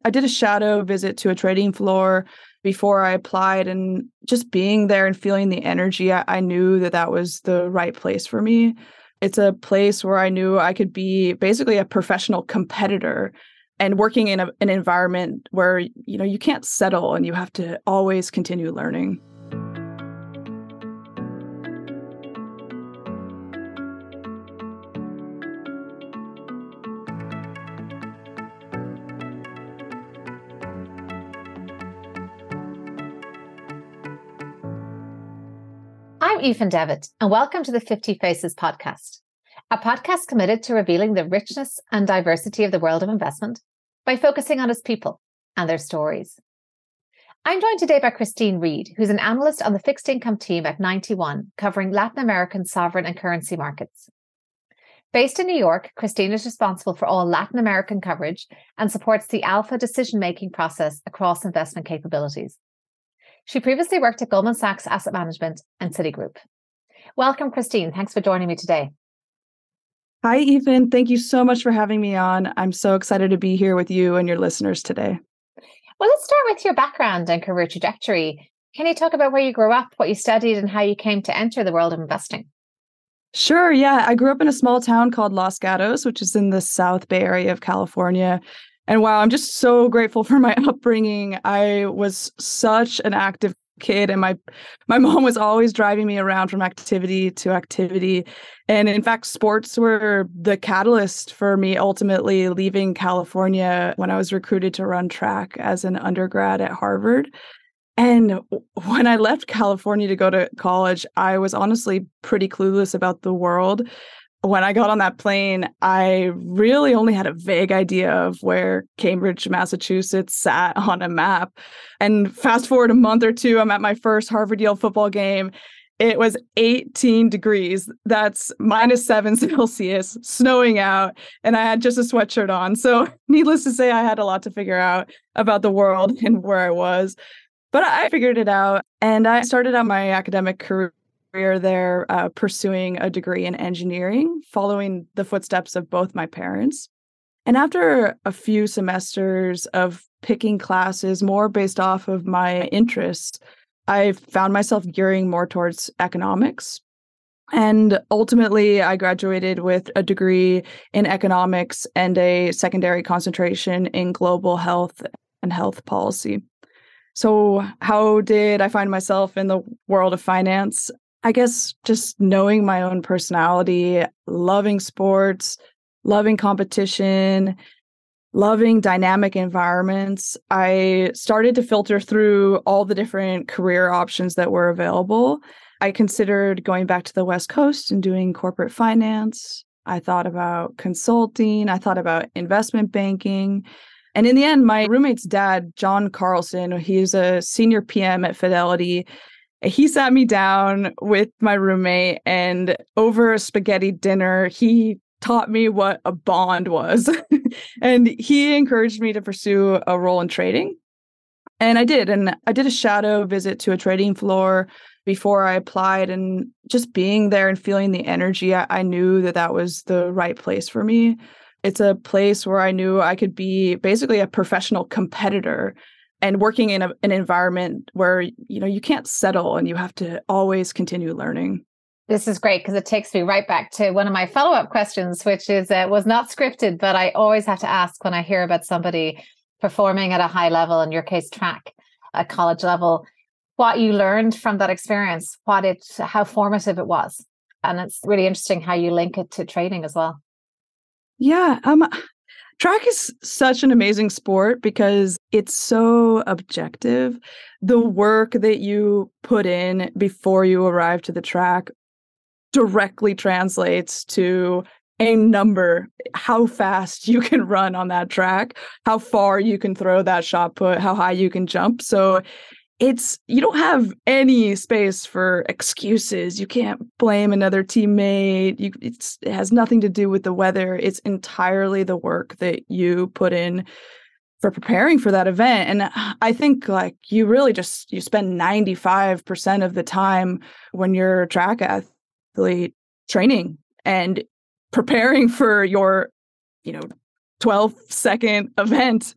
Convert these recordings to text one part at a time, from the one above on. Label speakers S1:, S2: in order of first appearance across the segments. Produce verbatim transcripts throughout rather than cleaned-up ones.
S1: I did a shadow visit to a trading floor before I applied, and just being there and feeling the energy, I, I knew that that was the right place for me. It's a place where I knew I could be basically a professional competitor and working in a, an environment where, you know, you can't settle and you have to always continue learning.
S2: I'm Aoife Devitt, and welcome to the fifty Faces podcast, a podcast committed to revealing the richness and diversity of the world of investment by focusing on its people and their stories. I'm joined today by Christine Reid, who's an analyst on the fixed income team at Ninety One, covering Latin American sovereign and currency markets. Based in New York, Christine is responsible for all Latin American coverage and supports the alpha decision-making process across investment capabilities. She previously worked at Goldman Sachs Asset Management and Citigroup. Welcome, Christine. Thanks for joining me today.
S1: Hi, Ethan. Thank you so much for having me on. I'm so excited to be here with you and your listeners today.
S2: Well, let's start with your background and career trajectory. Can you talk about where you grew up, what you studied, and how you came to enter the world of investing?
S1: Sure. Yeah. I grew up in a small town called Los Gatos, which is in the South Bay Area of California. And wow, I'm just so grateful for my upbringing. I was such an active kid, and my my mom was always driving me around from activity to activity. And in fact, sports were the catalyst for me ultimately leaving California when I was recruited to run track as an undergrad at Harvard. And when I left California to go to college, I was honestly pretty clueless about the world. When I got on that plane, I really only had a vague idea of where Cambridge, Massachusetts sat on a map. And fast forward a month or two, I'm at my first Harvard-Yale football game. It was eighteen degrees. That's minus seven Celsius, snowing out, and I had just a sweatshirt on. So needless to say, I had a lot to figure out about the world and where I was. But I figured it out, and I started out my academic career there uh, pursuing a degree in engineering, following the footsteps of both my parents. And after a few semesters of picking classes more based off of my interests, I found myself gearing more towards economics. And ultimately, I graduated with a degree in economics and a secondary concentration in global health and health policy. So how did I find myself in the world of finance? I guess just knowing my own personality, loving sports, loving competition, loving dynamic environments, I started to filter through all the different career options that were available. I considered going back to the West Coast and doing corporate finance. I thought about consulting. I thought about investment banking. And in the end, my roommate's dad, John Carlson, he's a senior P M at Fidelity. He sat me down with my roommate, and over a spaghetti dinner, he taught me what a bond was. And he encouraged me to pursue a role in trading. And I did. And I did a shadow visit to a trading floor before I applied. And just being there and feeling the energy, I, I knew that that was the right place for me. It's a place where I knew I could be basically a professional competitor and working in a, an environment where, you know, you can't settle and you have to always continue learning.
S2: This is great because it takes me right back to one of my follow-up questions, which is uh, was not scripted, but I always have to ask when I hear about somebody performing at a high level, in your case, track at college level, what you learned from that experience, what it, how formative it was. And it's really interesting how you link it to trading as well.
S1: Yeah, um, track is such an amazing sport because it's so objective. The work that you put in before you arrive to the track directly translates to a number, how fast you can run on that track, how far you can throw that shot put, how high you can jump. So it's, you don't have any space for excuses. You can't blame another teammate. You, it's, it has nothing to do with the weather. It's entirely the work that you put in for preparing for that event. And I think like you really just, you spend ninety-five percent of the time when you're a track athlete training and preparing for your, you know, twelve second event.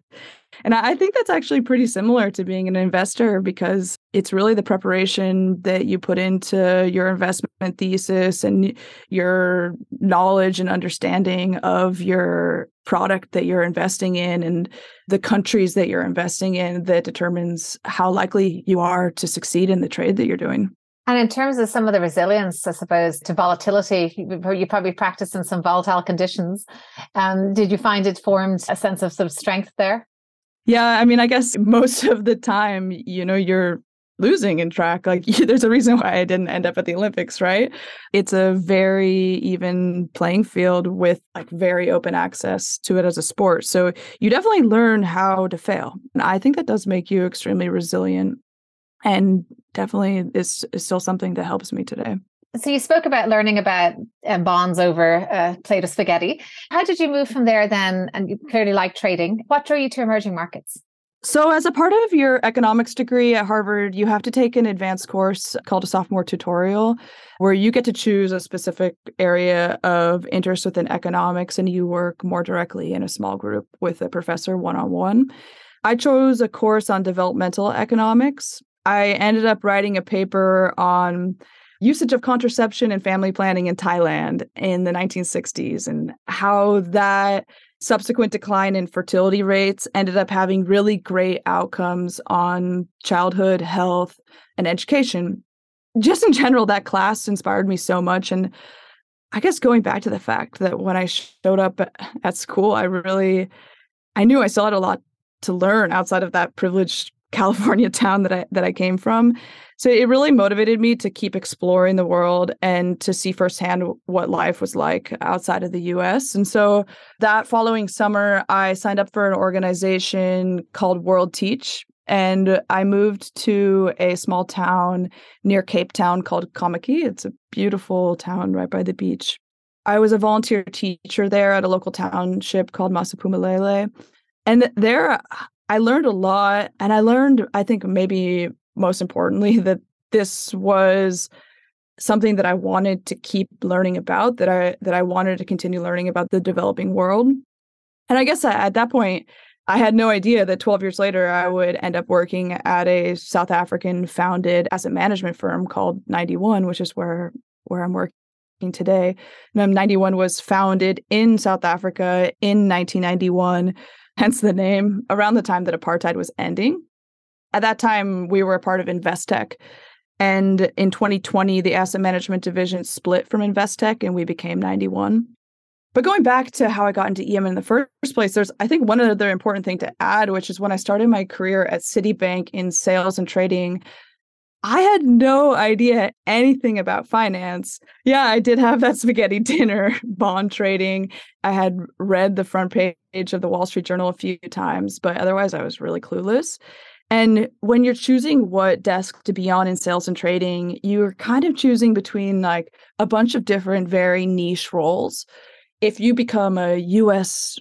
S1: And I think that's actually pretty similar to being an investor because it's really the preparation that you put into your investment thesis and your knowledge and understanding of your product that you're investing in and the countries that you're investing in that determines how likely you are to succeed in the trade that you're doing.
S2: And in terms of some of the resilience, I suppose, to volatility, you probably practiced in some volatile conditions. Um, did you find it formed a sense of, sort of strength there?
S1: Yeah, I mean, I guess most of the time, you know, you're losing in track. Like, there's a reason why I didn't end up at the Olympics, right? It's a very even playing field with like very open access to it as a sport. So you definitely learn how to fail. And I think that does make you extremely resilient. And definitely is, is still something that helps me today.
S2: So you spoke about learning about um, bonds over a plate of spaghetti. How did you move from there then? And you clearly like trading. What drew you to emerging markets?
S1: So as a part of your economics degree at Harvard, you have to take an advanced course called a sophomore tutorial, where you get to choose a specific area of interest within economics and you work more directly in a small group with a professor one-on-one. I chose a course on developmental economics. I ended up writing a paper on usage of contraception and family planning in Thailand in the nineteen sixties and how that subsequent decline in fertility rates ended up having really great outcomes on childhood health and education. Just in general, that class inspired me so much. And I guess going back to the fact that when I showed up at school, I really, I knew I still had a lot to learn outside of that privileged California town that I that I came from. So it really motivated me to keep exploring the world and to see firsthand what life was like outside of the U S. And so that following summer, I signed up for an organization called World Teach. And I moved to a small town near Cape Town called Kamaki. It's a beautiful town right by the beach. I was a volunteer teacher there at a local township called Masapumalele. And there, I learned a lot, and I learned, I think maybe most importantly, that this was something that I wanted to keep learning about, that I that I wanted to continue learning about the developing world. And I guess at that point, I had no idea that twelve years later, I would end up working at a South African-founded asset management firm called ninety-one, which is where, where I'm working today. And ninety-one was founded in South Africa in nineteen ninety-one. Hence the name, around the time that apartheid was ending. At that time, we were a part of Investec. And in twenty twenty, the asset management division split from Investec and we became ninety-one. But going back to how I got into E M in the first place, there's, I think, one other important thing to add, which is when I started my career at Citibank in sales and trading, I had no idea anything about finance. Yeah, I did have that spaghetti dinner, bond trading. I had read the front page of the Wall Street Journal a few times, but otherwise I was really clueless. And when you're choosing what desk to be on in sales and trading, you're kind of choosing between like a bunch of different, very niche roles. If you become a U S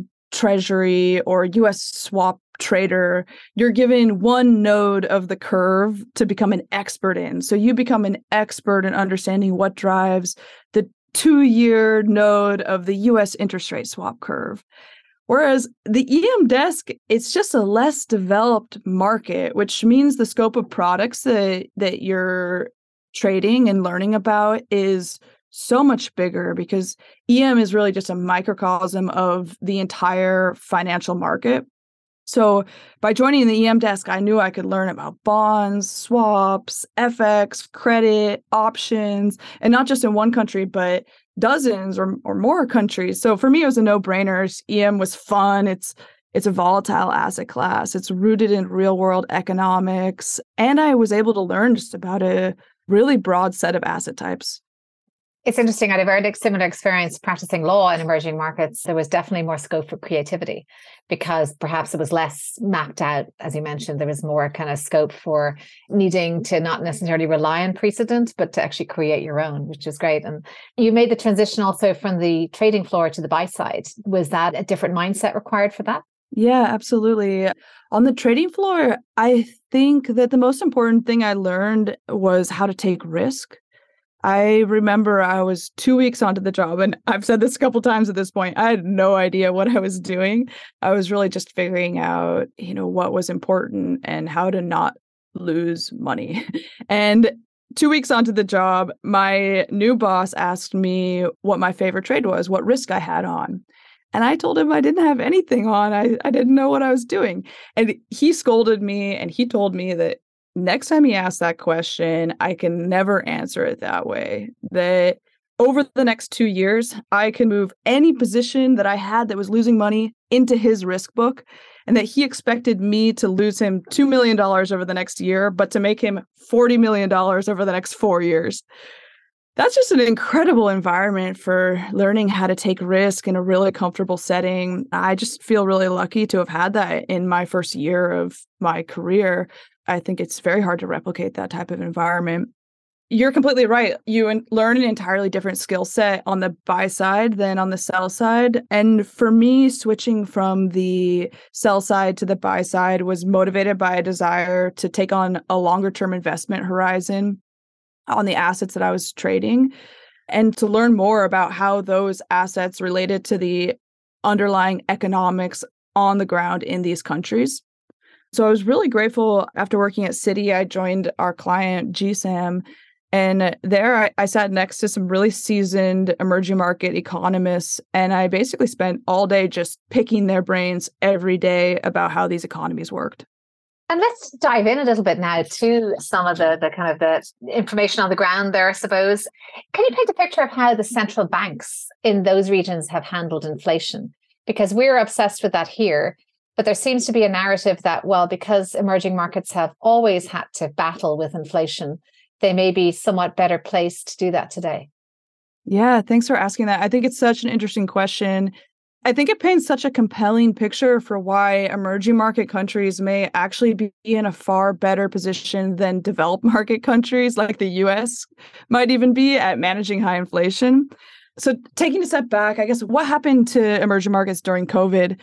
S1: Treasury or U S swap trader, you're given one node of the curve to become an expert in. So you become an expert in understanding what drives the two-year node of the U S interest rate swap curve. Whereas the E M desk, it's just a less developed market, which means the scope of products that, that you're trading and learning about is so much bigger because E M is really just a microcosm of the entire financial market. So by joining the E M desk, I knew I could learn about bonds, swaps, F X, credit, options, and not just in one country, but dozens or, or more countries. So for me, it was a no-brainer. E M was fun. It's it's a volatile asset class. It's rooted in real-world economics. And I was able to learn just about a really broad set of asset types.
S2: It's interesting. I had a very similar experience practicing law in emerging markets. There was definitely more scope for creativity because perhaps it was less mapped out. As you mentioned, there was more kind of scope for needing to not necessarily rely on precedent, but to actually create your own, which is great. And you made the transition also from the trading floor to the buy side. Was that a different mindset required for that?
S1: Yeah, absolutely. On the trading floor, I think that the most important thing I learned was how to take risk. I remember I was two weeks onto the job, and I've said this a couple times at this point. I had no idea what I was doing. I was really just figuring out, you know, what was important and how to not lose money. And two weeks onto the job, my new boss asked me what my favorite trade was, what risk I had on. And I told him I didn't have anything on. I, I didn't know what I was doing. And he scolded me, and he told me that next time he asks that question, I can never answer it that way. That over the next two years, I can move any position that I had that was losing money into his risk book, and that he expected me to lose him two million dollars over the next year, but to make him forty million dollars over the next four years. That's just an incredible environment for learning how to take risk in a really comfortable setting. I just feel really lucky to have had that in my first year of my career. I think it's very hard to replicate that type of environment. You're completely right. You learn an entirely different skill set on the buy side than on the sell side. And for me, switching from the sell side to the buy side was motivated by a desire to take on a longer term investment horizon on the assets that I was trading, and to learn more about how those assets related to the underlying economics on the ground in these countries. So I was really grateful. After working at Citi, I joined our client G SAM, and there I, I sat next to some really seasoned emerging market economists, and I basically spent all day just picking their brains every day about how these economies worked.
S2: And let's dive in a little bit now to some of the, the kind of the information on the ground there, I suppose. Can you paint a picture of how the central banks in those regions have handled inflation? Because we're obsessed with that here, but there seems to be a narrative that, well, because emerging markets have always had to battle with inflation, they may be somewhat better placed to do that today.
S1: Yeah, thanks for asking that. I think it's such an interesting question. I think it paints such a compelling picture for why emerging market countries may actually be in a far better position than developed market countries like the U S might even be at managing high inflation. So taking a step back, I guess what happened to emerging markets during COVID?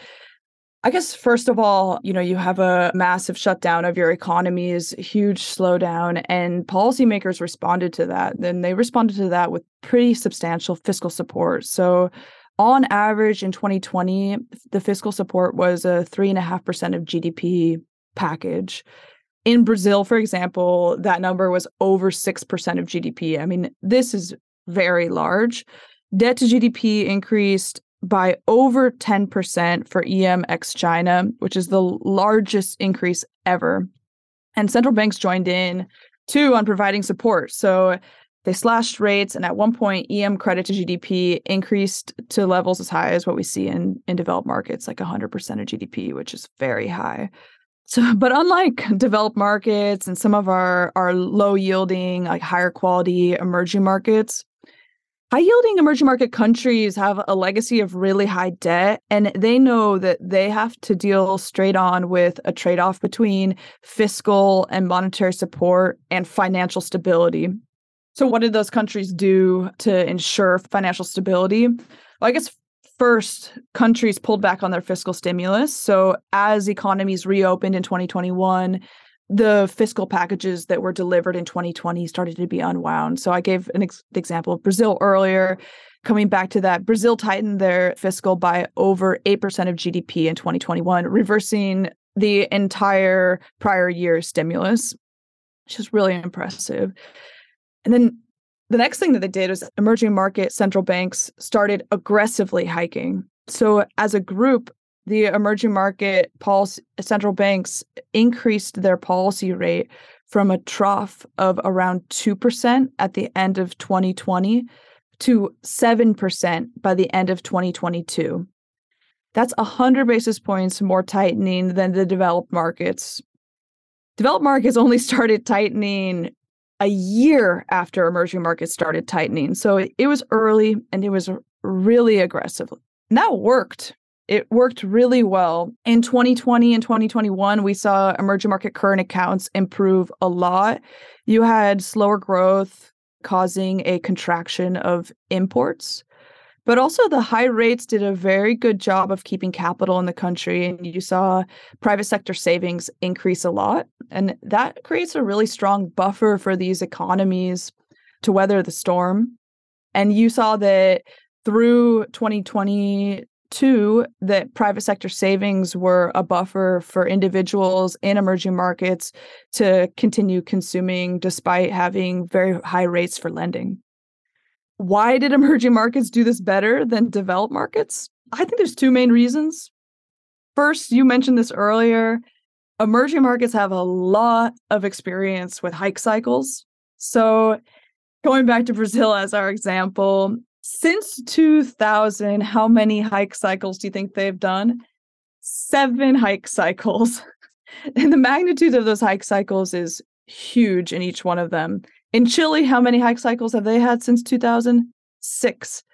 S1: I guess, first of all, you know, you have a massive shutdown of your economies, huge slowdown, and policymakers responded to that. Then they responded to that with pretty substantial fiscal support. So on average, in twenty twenty, the fiscal support was a three point five percent of G D P package. In Brazil, for example, that number was over six percent of G D P. I mean, this is very large. Debt to G D P increased by over ten percent for E M ex China, which is the largest increase ever. And central banks joined in, too, on providing support. So they slashed rates, and at one point, E M credit to G D P increased to levels as high as what we see in, in developed markets, like one hundred percent of G D P, which is very high. So, but unlike developed markets and some of our, our low-yielding, like higher quality emerging markets, high-yielding emerging market countries have a legacy of really high debt, and they know that they have to deal straight on with a trade-off between fiscal and monetary support and financial stability. So what did those countries do to ensure financial stability? Well, I guess first, countries pulled back on their fiscal stimulus. So as economies reopened in twenty twenty-one, the fiscal packages that were delivered in twenty twenty started to be unwound. So I gave an ex- example of Brazil earlier. Coming back to that, Brazil tightened their fiscal by over eight percent of G D P in twenty twenty-one, reversing the entire prior year's stimulus, which is really impressive. And then the next thing that they did was emerging market central banks started aggressively hiking. So as a group, the emerging market policy, central banks increased their policy rate from a trough of around two percent at the end of twenty twenty to seven percent by the end of twenty twenty-two. That's one hundred basis points more tightening than the developed markets. Developed markets only started tightening a year after emerging markets started tightening. So it was early and it was really aggressive. And that worked. It worked really well. In twenty twenty and twenty twenty-one, we saw emerging market current accounts improve a lot. You had slower growth causing a contraction of imports. But also the high rates did a very good job of keeping capital in the country. And you saw private sector savings increase a lot. And that creates a really strong buffer for these economies. to weather the storm. And you saw that through twenty twenty-two, that private sector savings were a buffer for individuals in emerging markets to continue consuming despite having very high rates for lending. Why did emerging markets do this better than developed markets? I think there's two main reasons. First, you mentioned this earlier, emerging markets have a lot of experience with hike cycles. So going back to Brazil as our example, since two thousand, how many hike cycles do you think they've done? Seven hike cycles. And the magnitude of those hike cycles is huge in each one of them. In Chile, how many hike cycles have they had since two thousand? Six.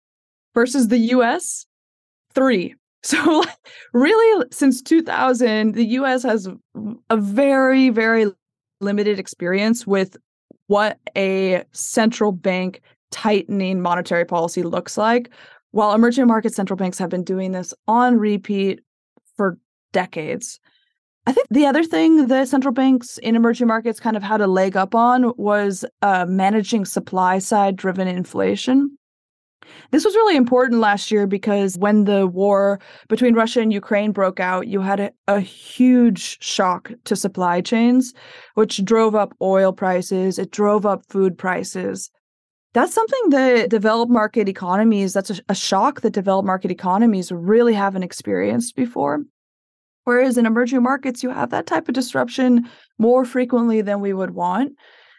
S1: Versus the U S, three. So really, since two thousand, the U S has a very, very limited experience with what a central bank tightening monetary policy looks like, while emerging market central banks have been doing this on repeat for decades. I think the other thing that central banks in emerging markets kind of had a leg up on was uh, managing supply side driven inflation. This was really important last year because when the war between Russia and Ukraine broke out, you had a, a huge shock to supply chains, which drove up oil prices. It drove up food prices. That's something that developed market economies, that's a, a shock that developed market economies really haven't experienced before. Whereas in emerging markets, you have that type of disruption more frequently than we would want.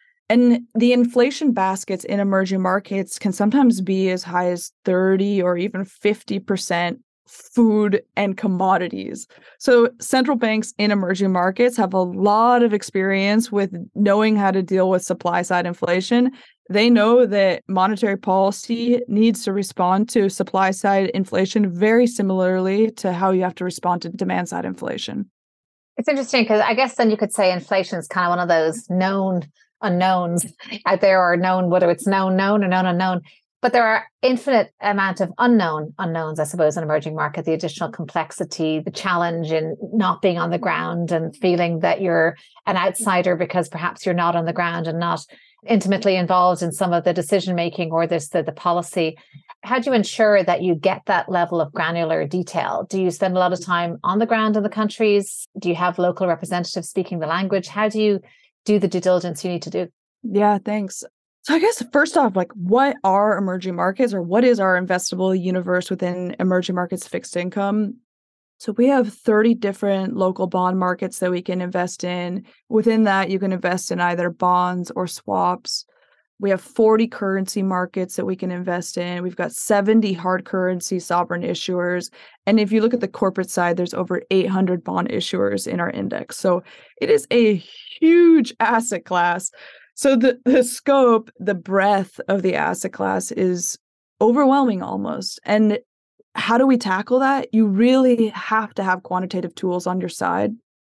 S1: And the inflation baskets in emerging markets can sometimes be as high as thirty or even fifty percent food and commodities. So central banks in emerging markets have a lot of experience with knowing how to deal with supply side inflation. They know that monetary policy needs to respond to supply side inflation very similarly to how you have to respond to demand side inflation.
S2: It's interesting because I guess then you could say inflation is kind of one of those known unknowns out there, or known, whether it's known known or known unknown. But there are infinite amount of unknown unknowns, I suppose, in emerging market, the additional complexity, the challenge in not being on the ground and feeling that you're an outsider because perhaps you're not on the ground and not intimately involved in some of the decision making or this the, the policy. How do you ensure that you get that level of granular detail? Do you spend a lot of time on the ground in the countries? Do you have local representatives speaking the language? How do you do the due diligence you need to do?
S1: Yeah, thanks. So I guess first off, like, what are emerging markets, or what is our investable universe within emerging markets fixed income? So we have thirty different local bond markets that we can invest in. Within that, you can invest in either bonds or swaps. We have forty currency markets that we can invest in. We've got seventy hard currency sovereign issuers. And if you look at the corporate side, there's over eight hundred bond issuers in our index. So it is a huge asset class. So the, the scope, the breadth of the asset class is overwhelming almost. And how do we tackle that? You really have to have quantitative tools on your side.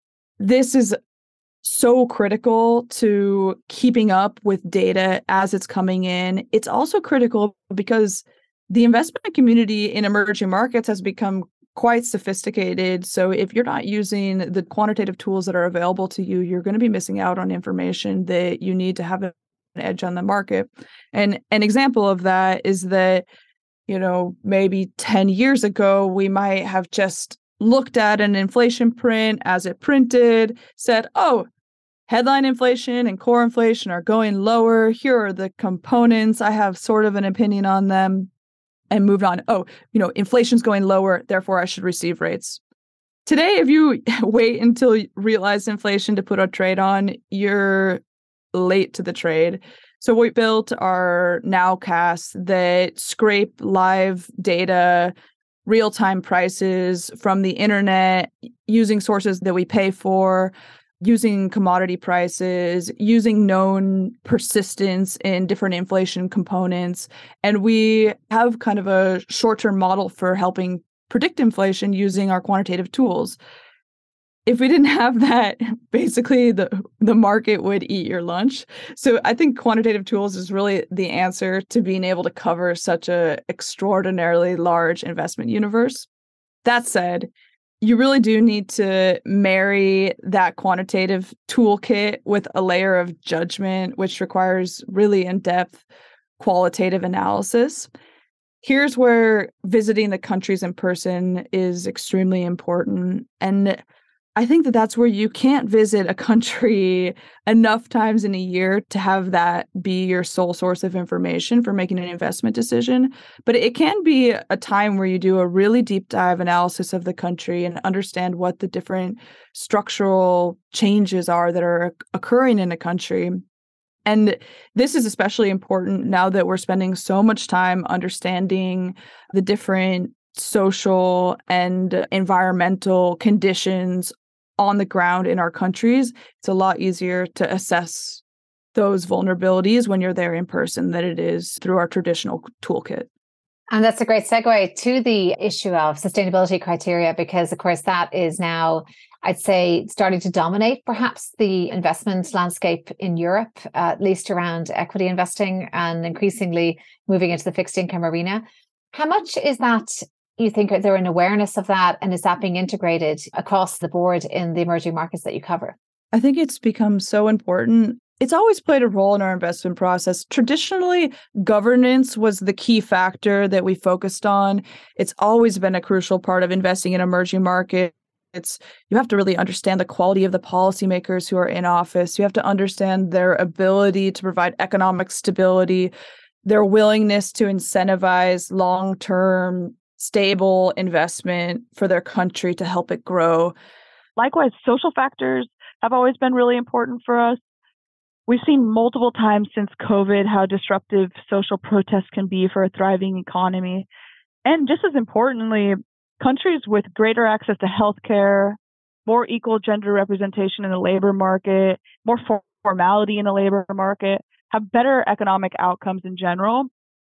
S1: This is so critical to keeping up with data as it's coming in. It's also critical because the investment community in emerging markets has become quite sophisticated. So if you're not using the quantitative tools that are available to you, you're going to be missing out on information that you need to have an edge on the market. And an example of that is that, you know, maybe ten years ago, we might have just looked at an inflation print as it printed, said, oh, headline inflation and core inflation are going lower. Here are the components. I have sort of an opinion on them, and moved on. Oh, you know, inflation's going lower, therefore I should receive rates. Today, if you wait until you realize inflation to put a trade on, you're late to the trade. So we built our nowcasts that scrape live data, real-time prices from the internet, using sources that we pay for, using commodity prices, using known persistence in different inflation components. And we have kind of a short-term model for helping predict inflation using our quantitative tools. If we didn't have that, basically the, the market would eat your lunch. So I think quantitative tools is really the answer to being able to cover such a extraordinarily large investment universe. That said, You really do need to marry that quantitative toolkit with a layer of judgment, which requires really in-depth qualitative analysis. Here's where visiting the countries in person is extremely important. And I think that that's where you can't visit a country enough times in a year to have that be your sole source of information for making an investment decision. But it can be a time where you do a really deep dive analysis of the country and understand what the different structural changes are that are occurring in a country. And this is especially important now that we're spending so much time understanding the different social and environmental conditions on the ground in our countries. It's a lot easier to assess those vulnerabilities when you're there in person than it is through our traditional toolkit.
S2: And that's a great segue to the issue of sustainability criteria, because, of course, that is now, I'd say, starting to dominate perhaps the investment landscape in Europe, uh, at least around equity investing, and increasingly moving into the fixed income arena. How much is that, you think, is there an awareness of that, and is that being integrated across the board in the emerging markets that you cover?
S1: I think it's become so important. It's always played a role in our investment process. Traditionally, governance was the key factor that we focused on. It's always been a crucial part of investing in emerging markets. It's, you have to really understand the quality of the policymakers who are in office. You have to understand their ability to provide economic stability, their willingness to incentivize long-term, stable investment for their country to help it grow.
S3: Likewise, social factors have always been really important for us. We've seen multiple times since COVID how disruptive social protests can be for a thriving economy. And just as importantly, countries with greater access to healthcare, more equal gender representation in the labor market, more formality in the labor market, have better economic outcomes in general,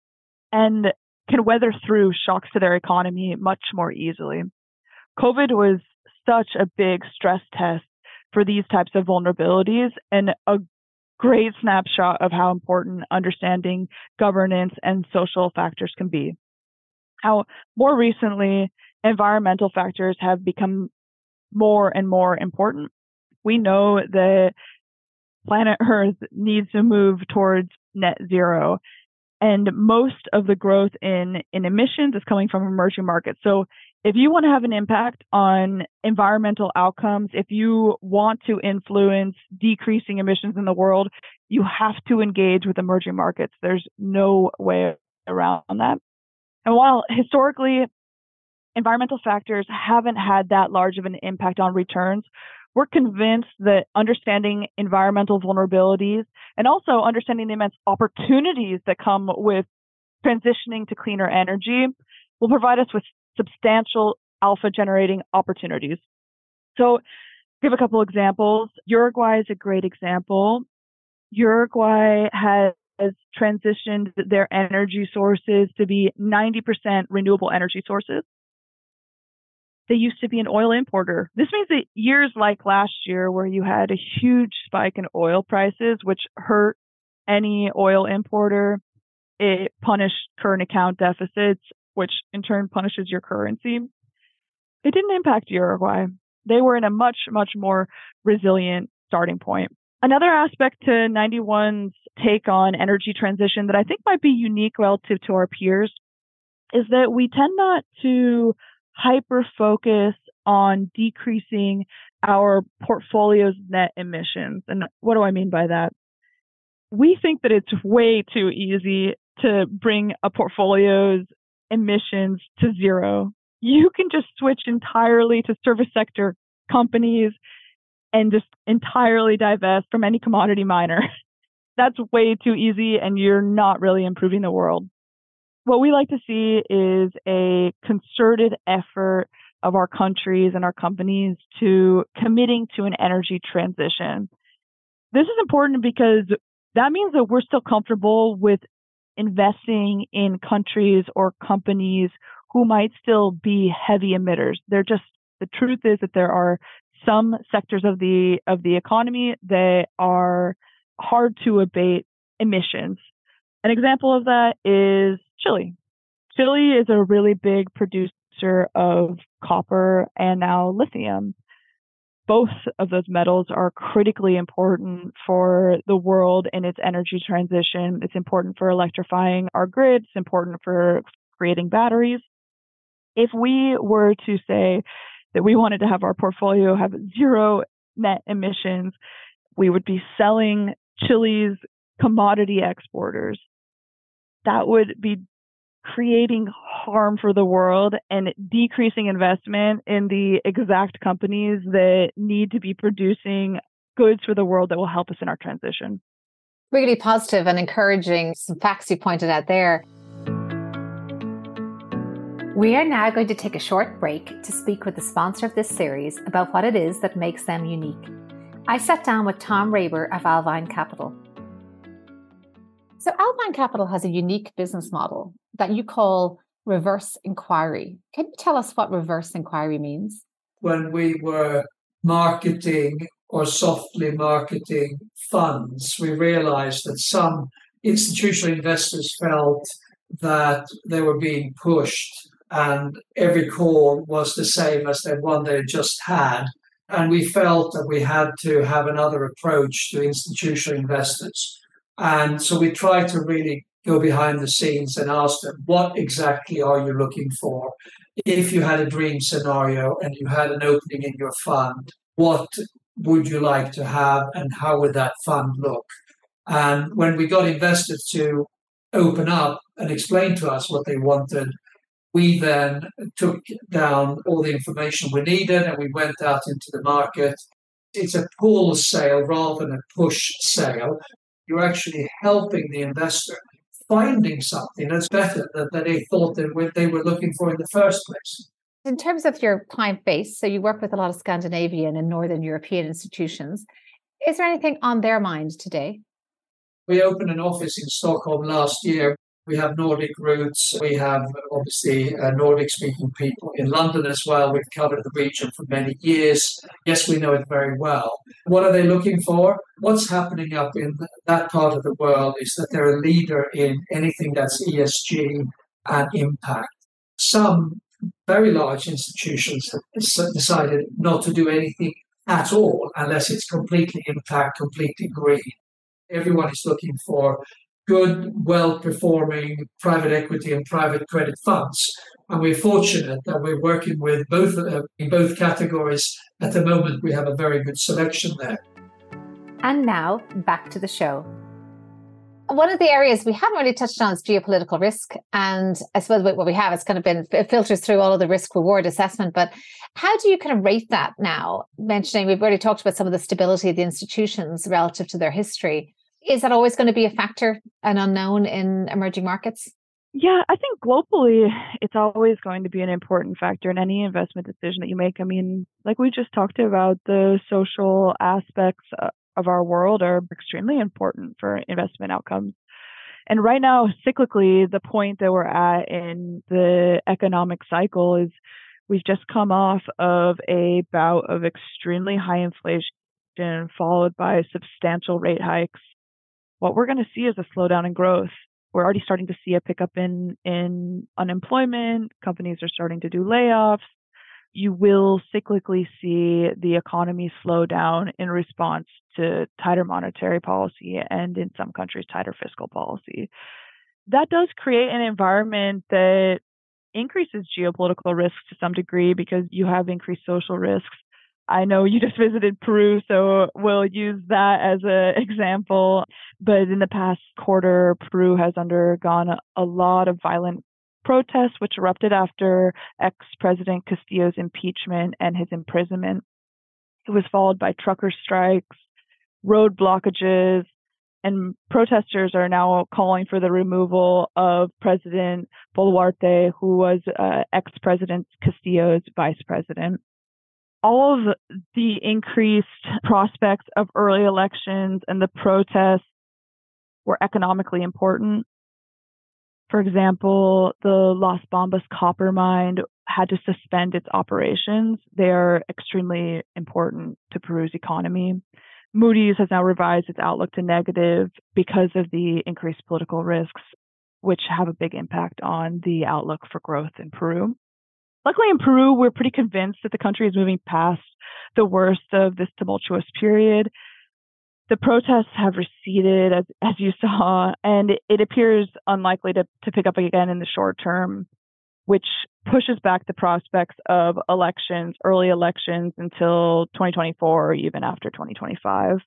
S3: and can weather through shocks to their economy much more easily. COVID was such a big stress test for these types of vulnerabilities, and a great snapshot of how important understanding governance and social factors can be. How more recently, environmental factors have become more and more important. We know that planet Earth needs to move towards net zero, and most of the growth in, in emissions is coming from emerging markets. So if you want to have an impact on environmental outcomes, if you want to influence decreasing emissions in the world, you have to engage with emerging markets. There's no way around that. And while historically environmental factors haven't had that large of an impact on returns, we're convinced that understanding environmental vulnerabilities and also understanding the immense opportunities that come with transitioning to cleaner energy will provide us with substantial alpha generating opportunities. So give a couple examples. Uruguay is a great example. Uruguay has transitioned their energy sources to be ninety percent renewable energy sources. They used to be an oil importer. This means that years like last year, where you had a huge spike in oil prices, which hurt any oil importer, it punished current account deficits, which in turn punishes your currency. It didn't impact Uruguay. They were in a much, much more resilient starting point. Another aspect to ninety-one's take on energy transition that I think might be unique relative to our peers is that we tend not to hyper-focus on decreasing our portfolio's net emissions. And what do I mean by that? We think that it's way too easy to bring a portfolio's emissions to zero. You can just switch entirely to service sector companies and just entirely divest from any commodity miner. That's way too easy, and you're not really improving the world. What we like to see is a concerted effort of our countries and our companies to committing to an energy transition. This is important because that means that we're still comfortable with investing in countries or companies who might still be heavy emitters. They're just, the truth is that there are some sectors of the of the economy that are hard to abate emissions. An example of that is Chile. Chile is a really big producer of copper, and now lithium. Both of those metals are critically important for the world in its energy transition. It's important for electrifying our grid. It's important for creating batteries. If we were to say that we wanted to have our portfolio have zero net emissions, we would be selling Chile's commodity exporters. That would be creating harm for the world and decreasing investment in the exact companies that need to be producing goods for the world that will help us in our transition.
S2: Really positive and encouraging, some facts you pointed out there. We are now going to take a short break to speak with the sponsor of this series about what it is that makes them unique. I sat down with Tom Raber of Alvine Capital. So Alvine Capital has a unique business model that you call reverse inquiry. Can you tell us what reverse inquiry means?
S4: When we were marketing or softly marketing funds, we realized that some institutional investors felt that they were being pushed and every call was the same as the one they just had. And we felt that we had to have another approach to institutional investors. And so we tried to really go behind the scenes and ask them, what exactly are you looking for? If you had a dream scenario and you had an opening in your fund, what would you like to have and how would that fund look? And when we got investors to open up and explain to us what they wanted, we then took down all the information we needed and we went out into the market. It's a pull sale rather than a push sale. You're actually helping the investor finding something that's better than, than they thought they were, they were looking for in the first place.
S2: In terms of your client base, so you work with a lot of Scandinavian and Northern European institutions. Is there anything on their mind today?
S4: We opened an office in Stockholm last year. We have Nordic roots. We have obviously uh, Nordic-speaking people in London as well. We've covered the region for many years. Yes, we know it very well. What are they looking for? What's happening up in that part of the world is that they're a leader in anything that's E S G and impact. Some very large institutions have decided not to do anything at all unless it's completely impact, completely green. Everyone is looking for good, well-performing private equity and private credit funds. And we're fortunate that we're working with both uh, in both categories. At the moment, we have a very good selection there.
S2: And now, back to the show. One of the areas we haven't really touched on is geopolitical risk. And I suppose what we have, it's kind of been, it filters through all of the risk-reward assessment. But how do you kind of rate that now? Mentioning, we've already talked about some of the stability of the institutions relative to their history. Is that always going to be a factor, an unknown in emerging markets?
S3: Yeah, I think globally, it's always going to be an important factor in any investment decision that you make. I mean, like we just talked about, the social aspects of our world are extremely important for investment outcomes. And right now, cyclically, the point that we're at in the economic cycle is we've just come off of a bout of extremely high inflation followed by substantial rate hikes. What we're going to see is a slowdown in growth. We're already starting to see a pickup in, in unemployment. Companies are starting to do layoffs. You will cyclically see the economy slow down in response to tighter monetary policy and in some countries, tighter fiscal policy. That does create an environment that increases geopolitical risks to some degree because you have increased social risks. I know you just visited Peru, so we'll use that as an example. But in the past quarter, Peru has undergone a, a lot of violent protests, which erupted after ex-President Castillo's impeachment and his imprisonment. It was followed by trucker strikes, road blockages, and protesters are now calling for the removal of President Boluarte, who was uh, ex-President Castillo's vice president. All of the increased prospects of early elections and the protests were economically important. For example, the Las Bambas copper mine had to suspend its operations. They are extremely important to Peru's economy. Moody's has now revised its outlook to negative because of the increased political risks, which have a big impact on the outlook for growth in Peru. Luckily in Peru, we're pretty convinced that the country is moving past the worst of this tumultuous period. The protests have receded, as, as you saw, and it, it appears unlikely to, to pick up again in the short term, which pushes back the prospects of elections, early elections, until twenty twenty-four or even after twenty twenty-five.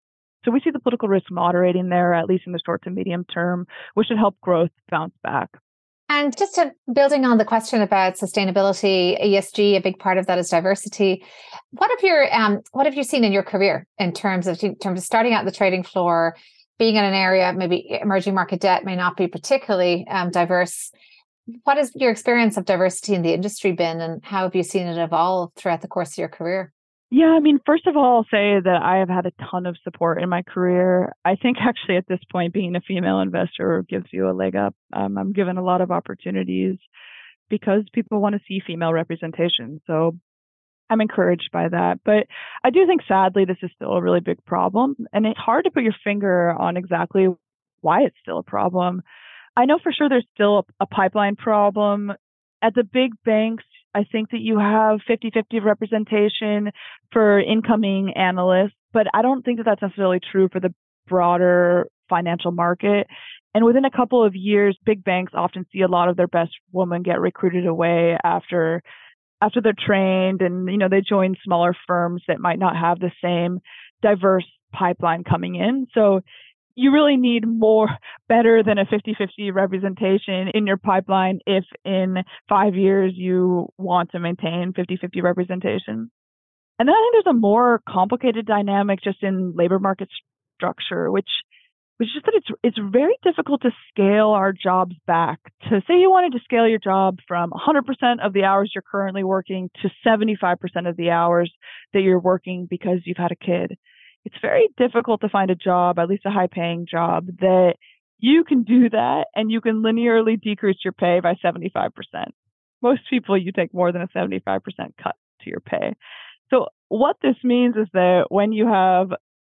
S3: So we see the political risk moderating there, at least in the short to medium term, which should help growth bounce back.
S2: And just to, building on the question about sustainability, E S G, a big part of that is diversity. What have you um, what have you seen in your career in terms of in terms of starting out the trading floor, being in an area maybe emerging market debt may not be particularly um, diverse? What has your experience of diversity in the industry been, and how have you seen it evolve throughout the course of your career?
S3: Yeah, I mean, first of all, I'll say that I have had a ton of support in my career. I think actually at this point, being a female investor gives you a leg up. Um, I'm given a lot of opportunities because people want to see female representation. So I'm encouraged by that. But I do think, sadly, this is still a really big problem. And it's hard to put your finger on exactly why it's still a problem. I know for sure there's still a, a pipeline problem. At the big banks, I think that you have fifty-fifty representation for incoming analysts, but I don't think that that's necessarily true for the broader financial market. And within a couple of years, big banks often see a lot of their best women get recruited away after after they're trained, and you know they join smaller firms that might not have the same diverse pipeline coming in. So you really need more, better than a fifty-fifty representation in your pipeline if in five years you want to maintain fifty-fifty representation. And then I think there's a more complicated dynamic just in labor market structure, which which is just that it's it's very difficult to scale our jobs back. To say you wanted to scale your job from one hundred percent of the hours you're currently working to seventy-five percent of the hours that you're working because you've had a kid. It's very difficult to find a job, at least a high-paying job, that you can do that and you can linearly decrease your pay by seventy-five percent. Most people, you take more than a seventy-five percent cut to your pay. So what this means is that when you have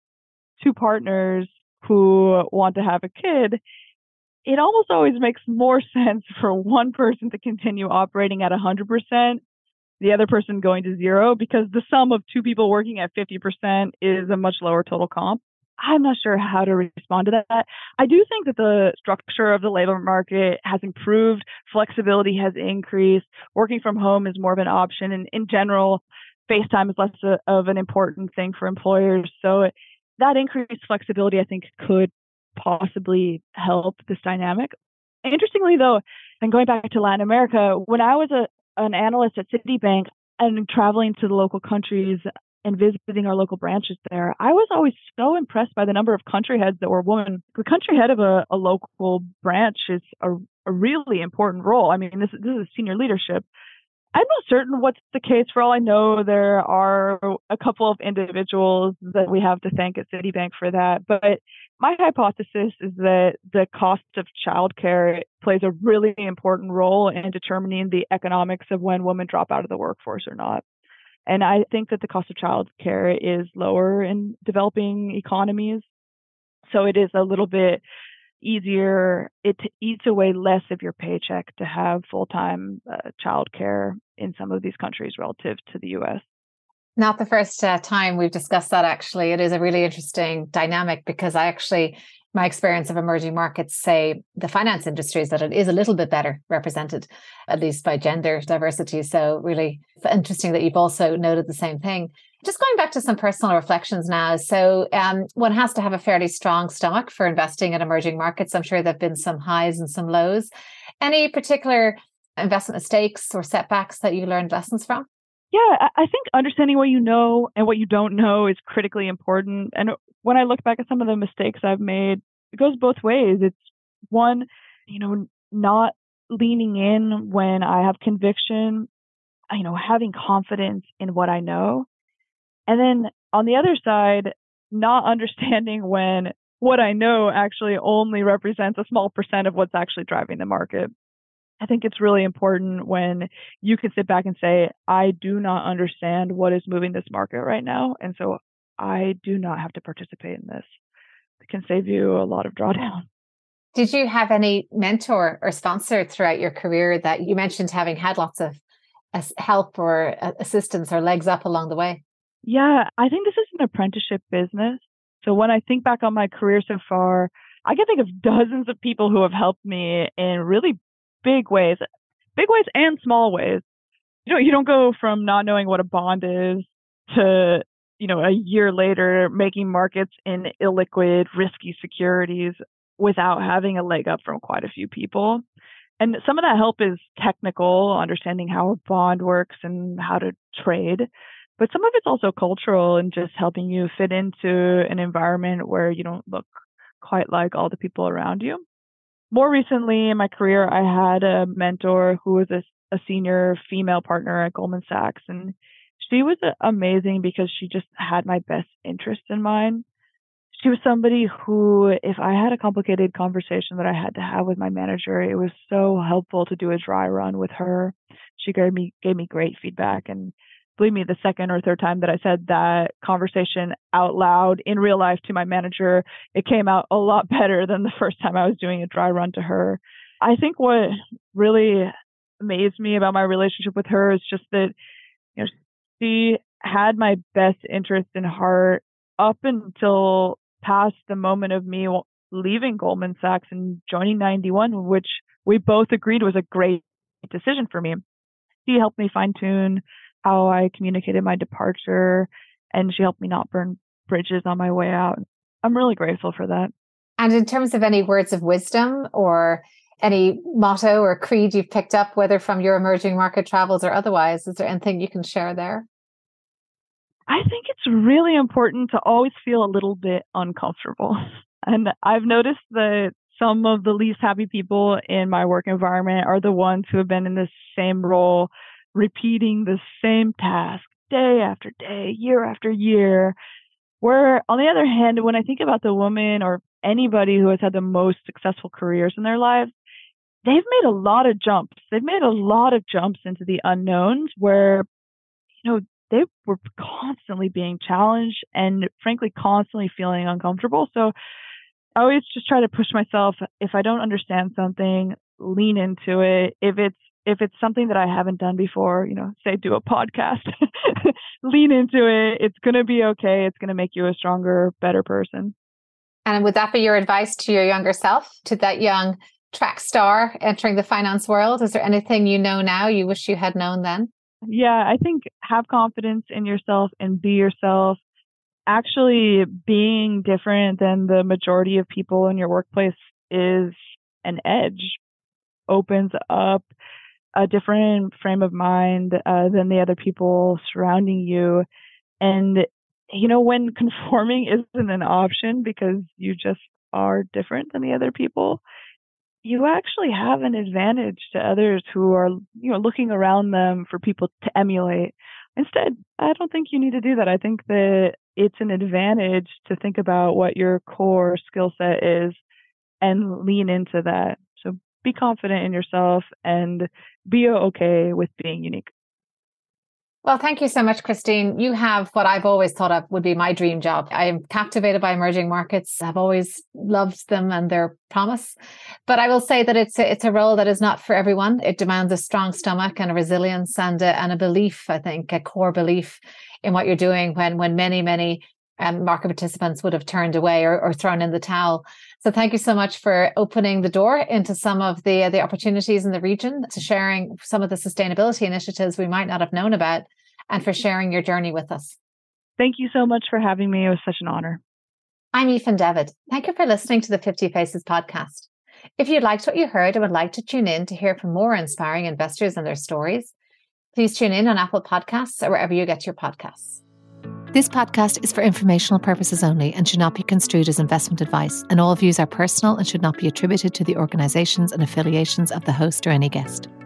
S3: two partners who want to have a kid, it almost always makes more sense for one person to continue operating at one hundred percent, the other person going to zero, because the sum of two people working at fifty percent is a much lower total comp. I'm not sure how to respond to that. I do think that the structure of the labor market has improved. Flexibility has increased. Working from home is more of an option. And in general, FaceTime is less a, of an important thing for employers. So that increased flexibility, I think, could possibly help this dynamic. Interestingly, though, and going back to Latin America, when I was a an analyst at Citibank and traveling to the local countries and visiting our local branches there, I was always so impressed by the number of country heads that were women. The country head of a, a local branch is a, a really important role. I mean, this, this is senior leadership. I'm not certain what's the case. For all I know, there are a couple of individuals that we have to thank at Citibank for that. But my hypothesis is that the cost of childcare plays a really important role in determining the economics of when women drop out of the workforce or not. And I think that the cost of childcare is lower in developing economies. So it is a little bit easier. It eats away less of your paycheck to have full-time uh, childcare in some of these countries relative to the U S.
S2: Not the first uh, time we've discussed that, actually. It is a really interesting dynamic because I actually, my experience of emerging markets, say the finance industry is that it is a little bit better represented, at least by gender diversity. So really interesting that you've also noted the same thing. Just going back to some personal reflections now. So um, one has to have a fairly strong stomach for investing in emerging markets. I'm sure there have been some highs and some lows. Any particular investment mistakes or setbacks that you learned lessons from?
S3: Yeah, I think understanding what you know and what you don't know is critically important. And when I look back at some of the mistakes I've made, it goes both ways. It's one, you know, not leaning in when I have conviction, you know, having confidence in what I know. And then on the other side, not understanding when what I know actually only represents a small percent of what's actually driving the market. I think it's really important when you can sit back and say, I do not understand what is moving this market right now. And so I do not have to participate in this. It can save you a lot of drawdown.
S2: Did you have any mentor or sponsor throughout your career that you mentioned having had lots of help or assistance or legs up along the way?
S3: Yeah, I think this is an apprenticeship business. So when I think back on my career so far, I can think of dozens of people who have helped me in really big ways, big ways and small ways. You know, you don't go from not knowing what a bond is to, you know, a year later making markets in illiquid, risky securities without having a leg up from quite a few people. And some of that help is technical, understanding how a bond works and how to trade. But some of it's also cultural and just helping you fit into an environment where you don't look quite like all the people around you. More recently in my career, I had a mentor who was a, a senior female partner at Goldman Sachs. And she was amazing because she just had my best interest in mind. She was somebody who, if I had a complicated conversation that I had to have with my manager, it was so helpful to do a dry run with her. She gave me gave me great feedback. And believe me, the second or third time that I said that conversation out loud in real life to my manager, it came out a lot better than the first time I was doing a dry run to her. I think what really amazed me about my relationship with her is just that, you know, she had my best interest in heart up until past the moment of me leaving Goldman Sachs and joining ninety-one, which we both agreed was a great decision for me. She helped me fine tune how I communicated my departure, and she helped me not burn bridges on my way out. I'm really grateful for that.
S2: And in terms of any words of wisdom or any motto or creed you've picked up, whether from your emerging market travels or otherwise, is there anything you can share there?
S3: I think it's really important to always feel a little bit uncomfortable. And I've noticed that some of the least happy people in my work environment are the ones who have been in the same role, repeating the same task day after day, year after year. Where, on the other hand, when I think about the woman or anybody who has had the most successful careers in their lives, they've made a lot of jumps. They've made a lot of jumps into the unknowns where, you know, they were constantly being challenged and frankly, constantly feeling uncomfortable. So I always just try to push myself. If I don't understand something, lean into it. If it's If it's something that I haven't done before, you know, say do a podcast, lean into it. It's going to be okay. It's going to make you a stronger, better person.
S2: And would that be your advice to your younger self, to that young track star entering the finance world? Is there anything you know now you wish you had known then?
S3: Yeah, I think have confidence in yourself and be yourself. Actually, being different than the majority of people in your workplace is an edge, opens up a different frame of mind uh, than the other people surrounding you. And, you know, when conforming isn't an option because you just are different than the other people, you actually have an advantage to others who are, you know, looking around them for people to emulate. Instead, I don't think you need to do that. I think that it's an advantage to think about what your core skill set is and lean into that. So be confident in yourself and be okay with being unique.
S2: Well, thank you so much, Christine. You have what I've always thought of would be my dream job. I am captivated by emerging markets. I've always loved them and their promise. But I will say that it's a, it's a role that is not for everyone. It demands a strong stomach and a resilience and a, and a belief, I think, a core belief in what you're doing when, when many, many um, market participants would have turned away or, or thrown in the towel. So thank you so much for opening the door into some of the, the opportunities in the region, to sharing some of the sustainability initiatives we might not have known about, and for sharing your journey with us.
S3: Thank you so much for having me. It was such an honor.
S2: I'm Aoife Devitt. Thank you for listening to the fifty Faces podcast. If you liked what you heard and would like to tune in to hear from more inspiring investors and their stories, please tune in on Apple Podcasts or wherever you get your podcasts. This podcast is for informational purposes only and should not be construed as investment advice, and all views are personal and should not be attributed to the organisations and affiliations of the host or any guest.